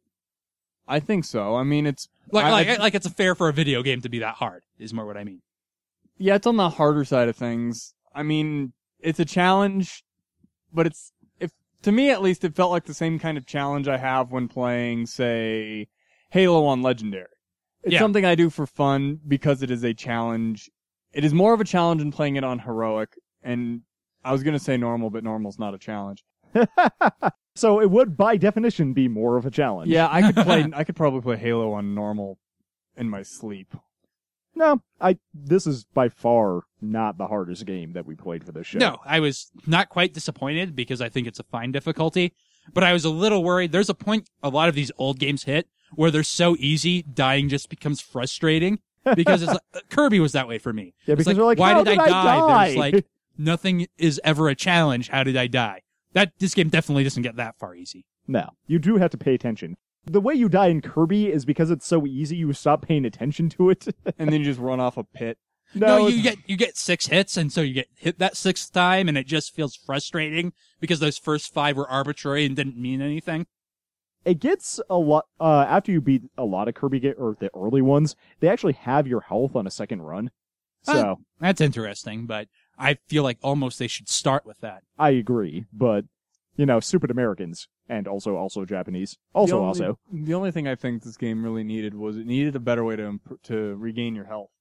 I think so. I mean, it's... Like, I, like, I, like it's a fair for a video game to be that hard, is more what I mean. yeah, it's on the harder side of things. I mean, it's a challenge, but it's... if to me, at least, it felt like the same kind of challenge I have when playing, say, Halo on Legendary. It's Yeah. something I do for fun because it is a challenge. It is more of a challenge than playing it on Heroic, and I was going to say normal, but normal's not a challenge. So it would, by definition, be more of a challenge. Yeah, I could play. I could probably play Halo on normal in my sleep. No, I. This is by far not the hardest game that we played for this show. No, I was not quite disappointed because I think it's a fine difficulty, but I was a little worried. There's a point a lot of these old games hit where they're so easy, dying just becomes frustrating because it's like, Kirby was that way for me. Yeah, It's because you're like, why how did, did I I die? die? There's like nothing is ever a challenge. How did I die? That this game definitely doesn't get that far easy. No, you do have to pay attention. The way you die in Kirby is because it's so easy, you stop paying attention to it. And then you just run off a pit. No, it's- you get you get six hits, and so you get hit that sixth time, and it just feels frustrating because those first five were arbitrary and didn't mean anything. It gets a lot, uh, after you beat a lot of Kirby, ga- or the early ones, they actually have your health on a second run. So, Huh. That's interesting, but I feel like almost they should start with that. I agree, but, you know, stupid Americans, and also, also Japanese. Also, the only, also. The only thing I think this game really needed was it needed a better way to imp- to regain your health.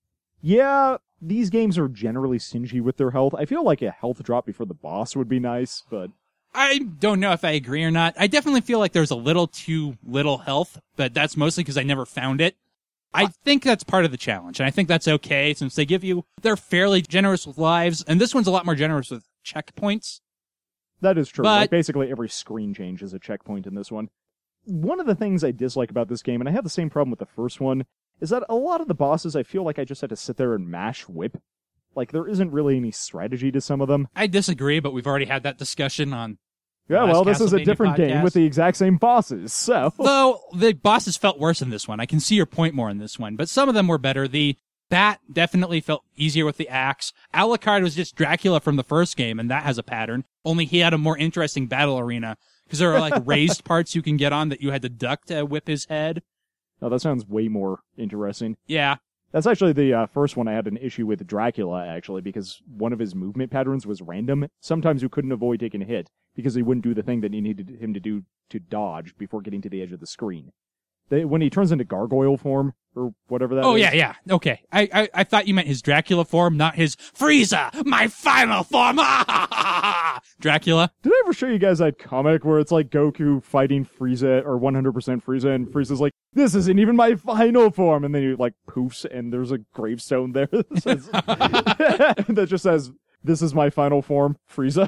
Yeah, these games are generally stingy with their health. I feel like a health drop before the boss would be nice, but... I don't know if I agree or not. I definitely feel like there's a little too little health, but that's mostly because I never found it. I think that's part of the challenge, and I think that's okay since they give you, they're fairly generous with lives, and this one's a lot more generous with checkpoints. That is true. But- Like, basically every screen change is a checkpoint in this one. One of the things I dislike about this game, and I have the same problem with the first one, is that a lot of the bosses I feel like I just had to sit there and mash whip. Like, there isn't really any strategy to some of them. I disagree, but we've already had that discussion on Yeah, last well, this is a Castlevania different game podcast. with the exact same bosses, so... Though the bosses felt worse in this one. I can see your point more in this one, but some of them were better. The Bat definitely felt easier with the axe. Alucard was just Dracula from the first game, and that has a pattern. Only he had a more interesting battle arena because there are like raised parts you can get on that you had to duck to whip his head. Oh, that sounds way more interesting. Yeah. That's actually the uh, first one I had an issue with Dracula, actually, because one of his movement patterns was random. Sometimes you couldn't avoid taking a hit, because he wouldn't do the thing that you needed him to do to dodge before getting to the edge of the screen. They, when he turns into gargoyle form, or whatever that Oh is. yeah, yeah. Okay. I, I I thought you meant his Dracula form, not his Frieza, my final form. Dracula. Did I ever show you guys that comic where it's like Goku fighting Frieza, or one hundred percent Frieza, and Frieza's like, this isn't even my final form, and then he like poofs, and there's a gravestone there that, says, that just says, this is my final form, Frieza.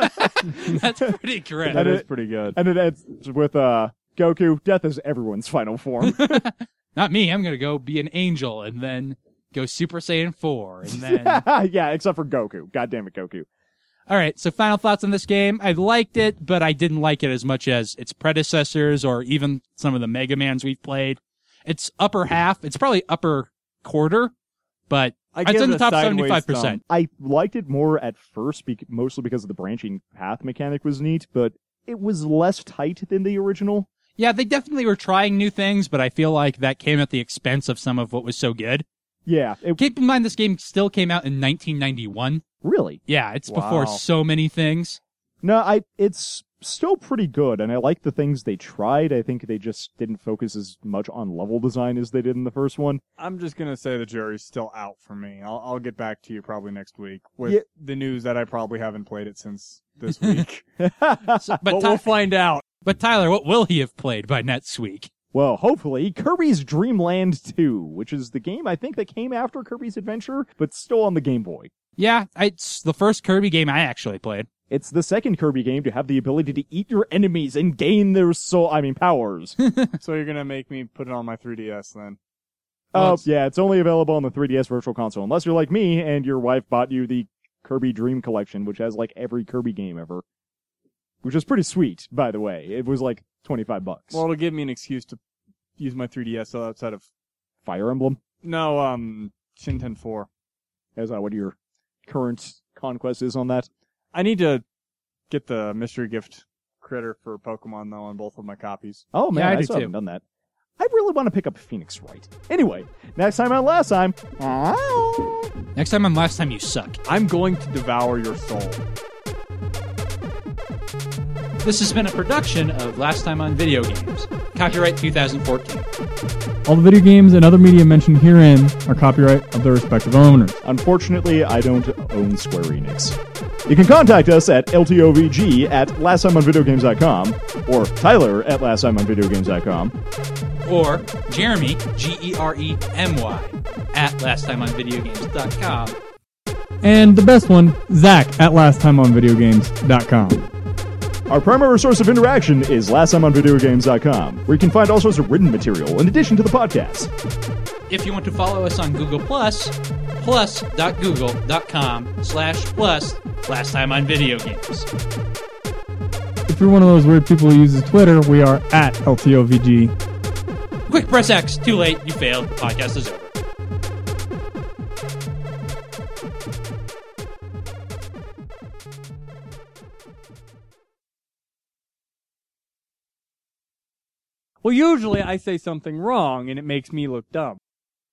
That's pretty correct. That And is it- pretty good. And it ends with, uh, Goku, death is everyone's final form. Not me. I'm gonna go be an angel and then go Super Saiyan four and then. Yeah, except for Goku. God damn it, Goku. All right, so final thoughts on this game. I liked it, but I didn't like it as much as its predecessors or even some of the Mega Mans we've played. It's upper half. It's probably upper quarter, but I it's give in it the a top sideways seventy-five percent. I liked it more at first, bec- mostly because the branching path mechanic was neat, but it was less tight than the original. Yeah, they definitely were trying new things, but I feel like that came at the expense of some of what was so good. Yeah, it, Keep in mind, this game still came out in nineteen ninety-one. really. Yeah, it's Wow. before so many things. No, I it's still pretty good, and I like the things they tried. I think they just didn't focus as much on level design as they did in the first one. I'm just gonna say the jury's still out for me. I'll I'll get back to you probably next week with Yeah. the news that I probably haven't played it since this week. So, but, but Ty- we'll find out. but Tyler, what will he have played by next week? Well, hopefully, Kirby's Dream Land two, which is the game I think that came after Kirby's Adventure, but still on the Game Boy. Yeah, I, it's the first Kirby game I actually played. It's the second Kirby game to have the ability to eat your enemies and gain their soul, I mean, powers. So you're gonna make me put it on my three D S then? Well, Oh, it's- yeah, it's only available on the three D S Virtual Console, unless you're like me and your wife bought you the Kirby Dream Collection, which has like every Kirby game ever. Which is pretty sweet, by the way. It was like twenty-five bucks. Well, it'll give me an excuse to use my three D S outside of Fire Emblem? no um Shinten four. Is that what your current conquest is on that? I need to get the mystery gift critter for Pokemon though on both of my copies. Oh man, Yeah, I I, do still too. haven't done that. I really want to pick up Phoenix Wright. Anyway, next time on Last Time. Next time on Last Time You Suck. I'm going to devour your soul. This has been a production of Last Time on Video Games. Copyright two thousand fourteen. All the video games and other media mentioned herein are copyright of their respective owners. Unfortunately, I don't own Square Enix. You can contact us at L T O V G at last time on video games dot com or Tyler at last time on video games dot com. Or Jeremy, G E R E M Y, at last time on video games dot com. And the best one, Zach at last time on video games dot com. Our primary source of interaction is last time on video games dot com, where you can find all sorts of written material in addition to the podcast. If you want to follow us on Google Plus, plus dot google dot com slash plus last time on video games. If you're one of those weird people who uses Twitter, we are at L T O V G. Quick press X. Too late. You failed. The podcast is over. Well, usually I say something wrong and it makes me look dumb.